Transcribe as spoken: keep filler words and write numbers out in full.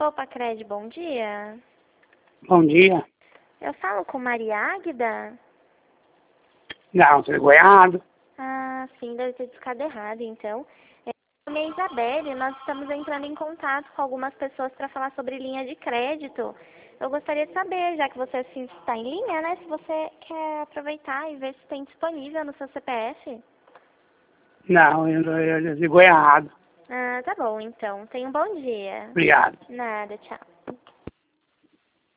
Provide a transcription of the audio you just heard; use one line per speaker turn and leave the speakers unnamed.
Poupa Cred, bom dia.
Bom dia.
Eu falo com Maria Águida?
Não, você ligou errado.
Ah, sim, deve ter discado errado, então. É, meu nome é Isabelle, nós estamos entrando em contato com algumas pessoas para falar sobre linha de crédito. Eu gostaria de saber, já que você assim, está em linha, né, se você quer aproveitar e ver se tem disponível no seu C P F.
Não, eu, eu, eu ligou errado.
Ah, tá bom, então. Tenha um bom dia.
Obrigado.
Nada, tchau.